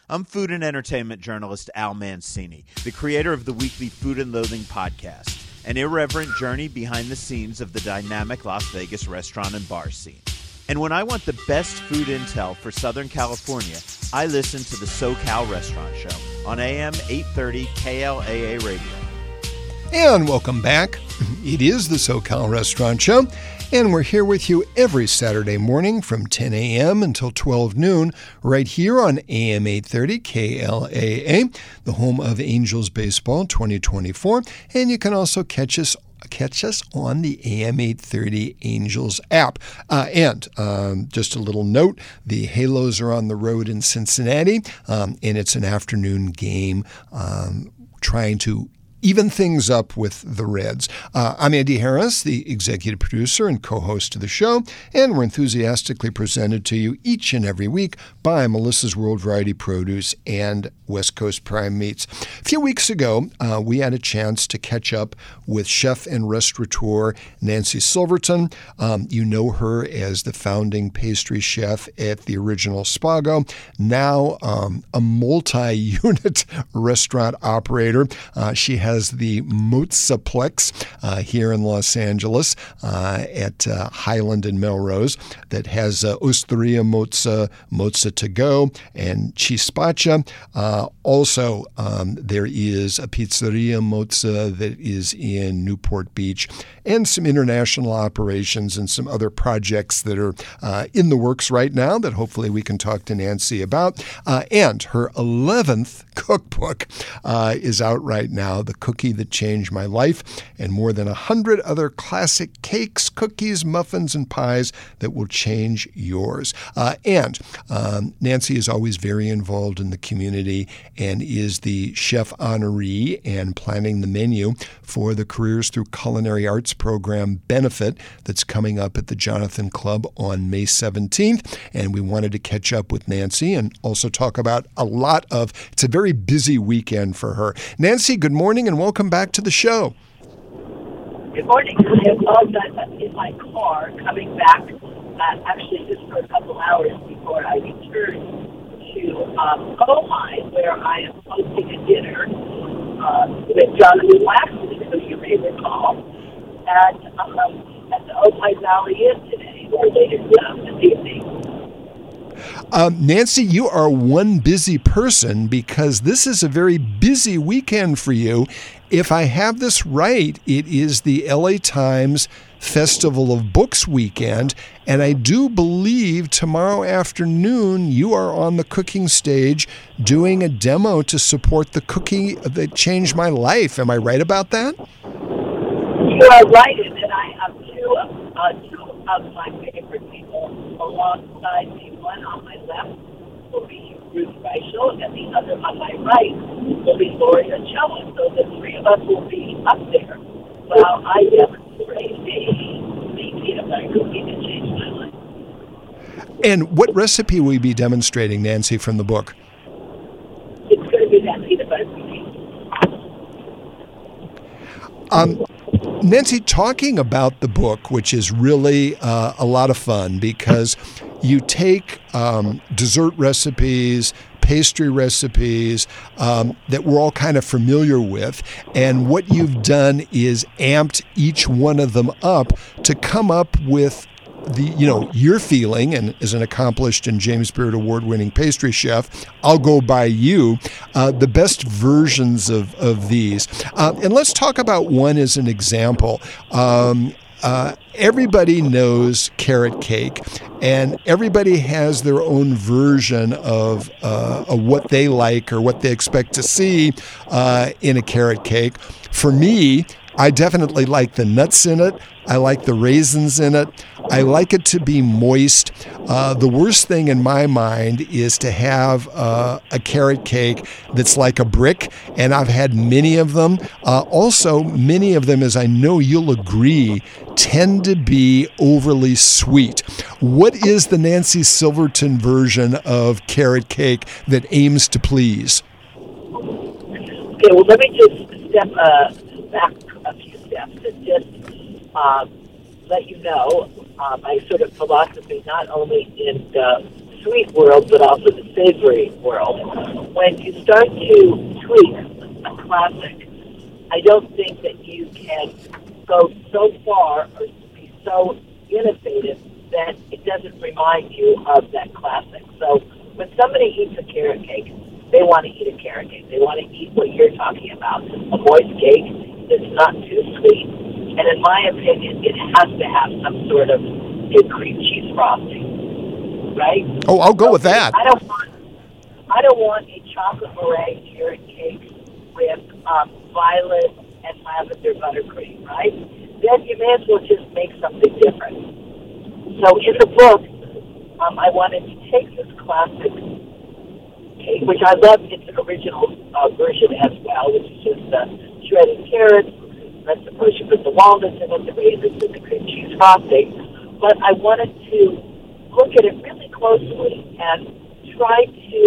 I'm food and entertainment journalist Al Mancini, the creator of the weekly Food and Loathing podcast, an irreverent journey behind the scenes of the dynamic Las Vegas restaurant and bar scene. And when I want the best food intel for Southern California, I listen to the SoCal Restaurant Show on AM 830 KLAA Radio. And welcome back. It is the SoCal Restaurant Show, and we're here with you every Saturday morning from 10 a.m. until 12 noon right here on AM 830 KLAA, the home of Angels Baseball 2024. And you can also catch us on the AM 830 Angels app. And just a little note, the Halos are on the road in Cincinnati, and it's an afternoon game trying to even things up with the Reds. I'm Andy Harris, the executive producer and co-host of the show, and we're enthusiastically presented to you each and every week by Melissa's World Variety Produce and West Coast Prime Meats. A few weeks ago, we had a chance to catch up with chef and restaurateur Nancy Silverton. You know her as the founding pastry chef at the original Spago, now a multi-unit restaurant operator. She has the Mozzaplex here in Los Angeles at Highland and Melrose that has Osteria Mozza to go, and Chispacha. Also, there is a Pizzeria Mozza that is in Newport Beach, and some international operations and some other projects that are in the works right now that hopefully we can talk to Nancy about. And her 11th cookbook is out right now, The Cookie That Changed My Life, and more than 100 other classic cakes, cookies, muffins, and pies that will change yours. And Nancy is always very involved in the community and is the chef honoree and planning the menu for the Careers Through Culinary Arts program benefit that's coming up at the Jonathan Club on May 17th. And we wanted to catch up with Nancy and also talk about it's a very busy weekend for her. Nancy, good morning and welcome back to the show. Good morning. I apologize. I'm in my car coming back, actually just for a couple hours before I return to Ojai, where I am hosting a dinner with Jonathan Waxman, who you may recall, at the Ojai Valley Inn today, or later this evening. Nancy, you are one busy person because this is a very busy weekend for you. If I have this right, it is the LA Times Festival of Books weekend, and I do believe tomorrow afternoon you are on the cooking stage doing a demo to support the cookie that changed my life. Am I right about that? You are right, and I have two of my favorite people alongside me. One on my left will be Ruth Reichel, and the other on my right will be Gloria Cella. So the three of us will be up there while I demonstrate the peanut butter cookie that changed my life. And what recipe will you be demonstrating, Nancy, from the book? It's going to be that peanut butter cookie. Nancy, talking about the book, which is really a lot of fun because you take dessert recipes, pastry recipes that we're all kind of familiar with, and what you've done is amped each one of them up to come up with your feeling, and as an accomplished and James Beard award-winning pastry chef, I'll go by you, the best versions of these. And let's talk about one as an example. Everybody knows carrot cake, and everybody has their own version of what they like or what they expect to see in a carrot cake. For me, I definitely like the nuts in it. I like the raisins in it. I like it to be moist. The worst thing in my mind is to have a carrot cake that's like a brick, and I've had many of them. Also, many of them, as I know you'll agree, tend to be overly sweet. What is the Nancy Silverton version of carrot cake that aims to please? Okay, well, let me just step back a few steps and just let you know my sort of philosophy, not only in sweet world, but also the savory world. When you start to tweak a classic, I don't think that you can go so far or be so innovative that it doesn't remind you of that classic. So when somebody eats a carrot cake, they want to eat a carrot cake. They want to eat what you're talking about, a moist cake that's not too sweet. And in my opinion, it has to have some sort of a cream cheese frosting, right? Oh, I'll go with that. I don't want a chocolate meringue carrot cake with violet and lavender buttercream, right? Then you may as well just make something different. So in the book, I wanted to take this classic cake, which I love its original version as well, which is just shredded carrots. Let's suppose you put the walnuts in it, the raisins, and the cream cheese frosting. But I wanted to look at it really closely and try to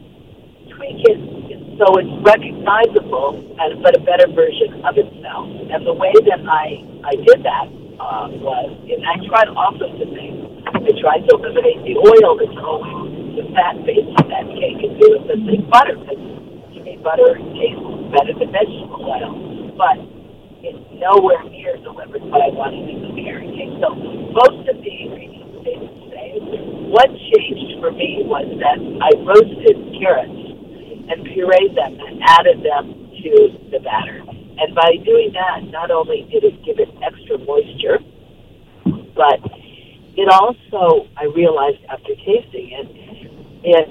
tweak it so it's recognizable, but a better version of itself. And the way that I did that was, and I tried all sorts of things. I tried to eliminate the oil that's always the fat base of that cake and do it with the butter, because to me butter tastes better than vegetable oil. But it's nowhere near delivers what I wanted in the carrot cake. So most of the ingredients stayed the same. What changed for me was that I roasted carrots and pureed them and added them to the batter. And by doing that, not only did it give it extra moisture, but it also, I realized after tasting it, it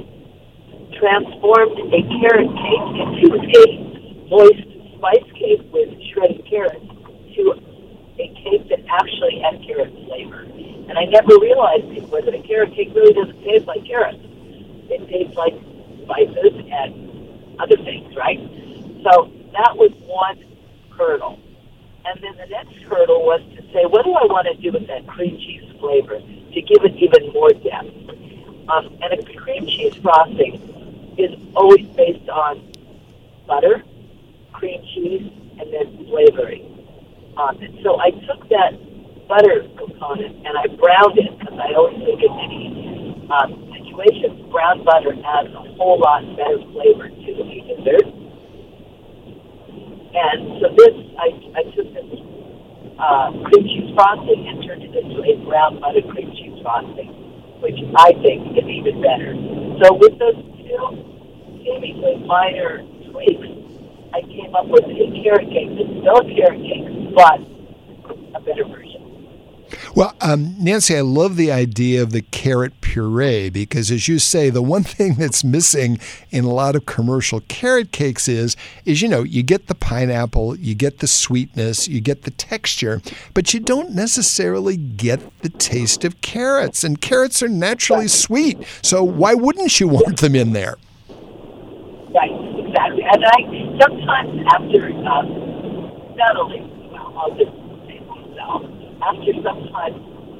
transformed a carrot cake into a moist spice cake with shredded carrots to a cake that actually had carrot flavor. And I never realized before that a carrot cake really doesn't taste like carrots. It tastes like spices and other things, right? So that was one hurdle. And then the next hurdle was to say, what do I want to do with that cream cheese flavor to give it even more depth? And a cream cheese frosting is always based on butter, cream cheese, and then flavoring. And so I took that butter component and I browned it, because I always think in many situations, brown butter adds a whole lot better flavor to a dessert. And so I took this cream cheese frosting and turned it into a brown butter cream cheese frosting, which I think is even better. So with those two seemingly minor tweaks, I came up with a carrot cake that's still a carrot cake, but a better version. Well, Nancy, I love the idea of the carrot puree because, as you say, the one thing that's missing in a lot of commercial carrot cakes is you get the pineapple, you get the sweetness, you get the texture, but you don't necessarily get the taste of carrots. And carrots are naturally sweet, so why wouldn't you want them in there? Right, exactly. And I sometimes after, not only, I'll just say myself, after some time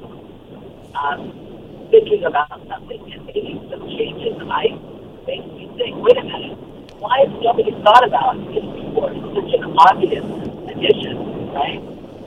thinking about something and making some changes, I make me think, wait a minute, why has nobody thought about this before? It's such an obvious addition, right?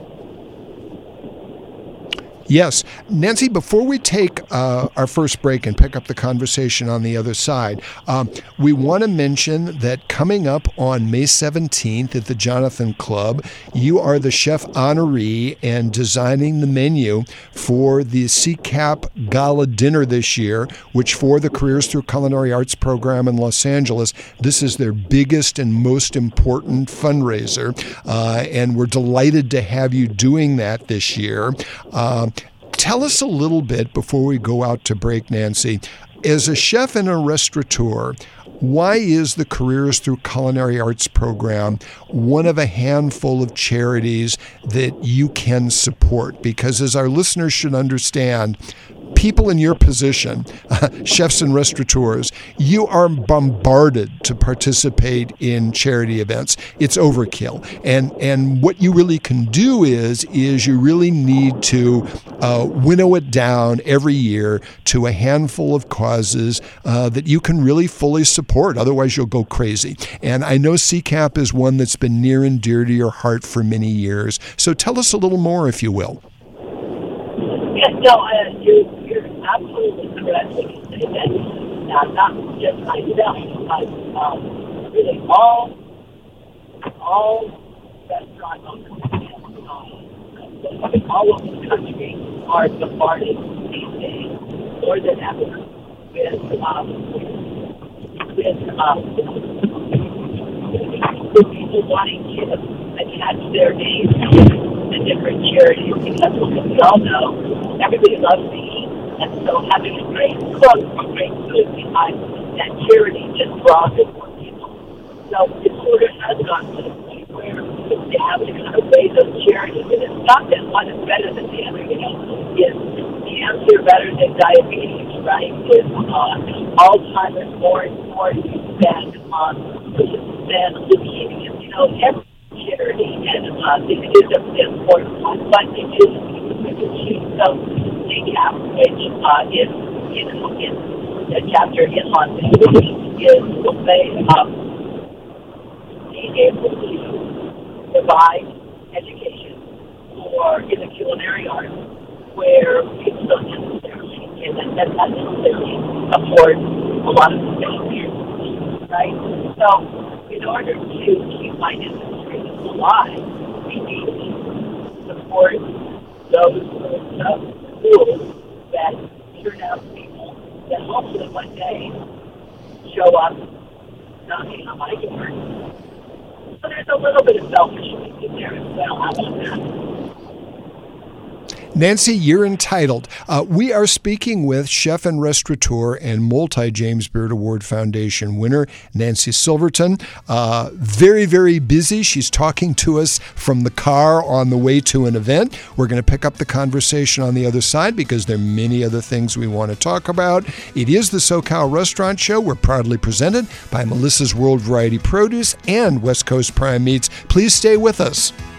Yes. Nancy, before we take our first break and pick up the conversation on the other side, we want to mention that coming up on May 17th at the Jonathan Club, you are the chef honoree and designing the menu for the CCAP Gala Dinner this year, which for the Careers Through Culinary Arts program in Los Angeles, this is their biggest and most important fundraiser, and we're delighted to have you doing that this year. Tell us a little bit before we go out to break, Nancy. As a chef and a restaurateur, why is the Careers Through Culinary Arts program one of a handful of charities that you can support? Because as our listeners should understand, people in your position, chefs and restaurateurs, you are bombarded to participate in charity events. It's overkill. And what you really can do is you really need to winnow it down every year to a handful of causes that you can really fully support. Otherwise, you'll go crazy. And I know CCAP is one that's been near and dear to your heart for many years. So tell us a little more, if you will. Yes, no, you're absolutely correct when you say that not just myself, but really all restaurant owners all over the country are bombarded these days more than ever with people wanting to attach their names to different charities, because we all know everybody loves to eat, and so having a great cook or great food behind that charity just draws in more people. So the order has gone to the point where they have to kind of weigh those charities, and it's not that one is better than the other. Is cancer better than diabetes, right? Is Alzheimer's more important than leukemia? Every charity and it is an important one, but it is so CCAP, which is in the chapter in Las Vegas, is the way of being able to provide education for in the culinary arts, where people don't necessarily afford a lot of special, right? So, in order to keep my industry alive, we need to support those schools that turn out people that hopefully one day show up knocking on my door. So there's a little bit of selfishness in there as well. How about that? Nancy, you're entitled. We are speaking with chef and restaurateur and multi-James Beard Award Foundation winner, Nancy Silverton. Very, very busy. She's talking to us from the car on the way to an event. We're going to pick up the conversation on the other side because there are many other things we want to talk about. It is the SoCal Restaurant Show. We're proudly presented by Melissa's World Variety Produce and West Coast Prime Meats. Please stay with us.